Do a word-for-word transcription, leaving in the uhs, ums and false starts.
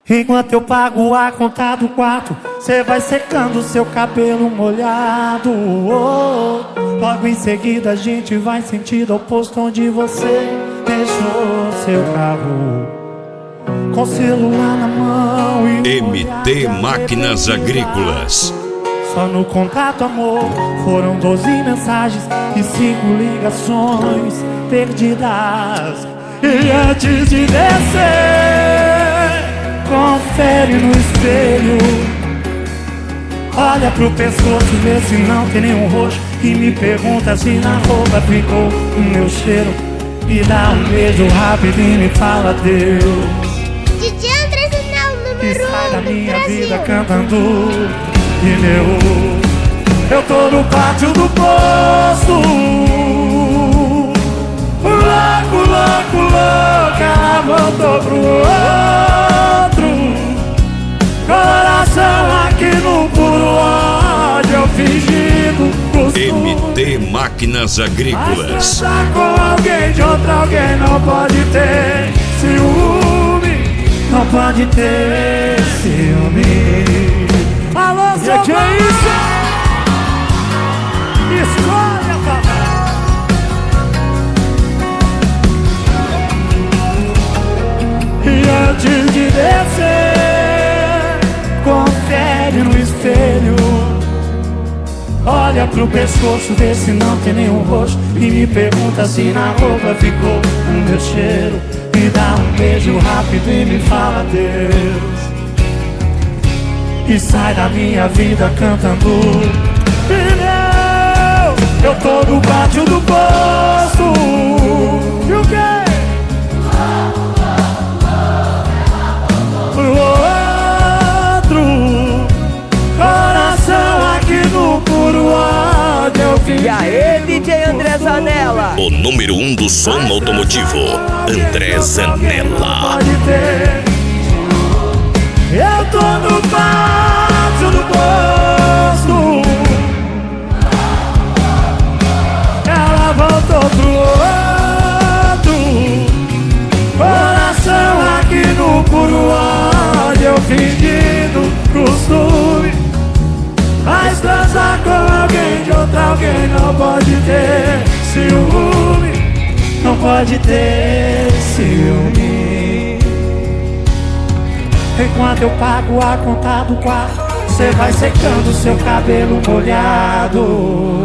Enquanto eu pago a conta do quarto, cê vai secando seu cabelo molhado. Oh, logo em seguida a gente vai sentido oposto, onde você deixou seu carro com celular na mão e M T Máquinas Agrícolas. Só no contato, amor, foram doze mensagens e cinco ligações perdidas. E antes de descer, confere no espelho, olha pro pescoço, vê se não tem nenhum roxo, e me pergunta se na roupa ficou o meu cheiro. Me dá um beijo rápido e me fala Deus. D J André Zanella, o número um. E sai da minha Brasil. vida cantando pneu. Eu tô no pátio do posto, louco, louco, louco, ela voltou pro outro. Coração aqui no puro ódio, eu fingindo costume. M T Máquinas Agrícolas. Mas transar com alguém de outro alguém não pode ter ciúme, não pode ter ciúme. Alô, seu que é isso? Escolha, papai. E antes de descer, confere no espelho, olha pro pescoço, vê se não tem nenhum roxo, e me pergunta se na roupa ficou o meu cheiro. Me dá um beijo rápido e me fala Deus. E sai da minha vida cantando pneu. Eu tô no pátio do posto. E o quê? Pro outro. Coração aqui no puro ódio, eu fingi. E aí, D J André Zanella? O número um do som automotivo, André Zanella. Pode ter. Eu tô no pátio do posto, ela voltou pro outro. Coração aqui no puro ódio, eu fingindo costume. Mas transar com alguém de outro alguém não pode ter ciúme, não pode ter ciúme. Enquanto eu pago a conta do quarto, cê vai secando seu cabelo molhado.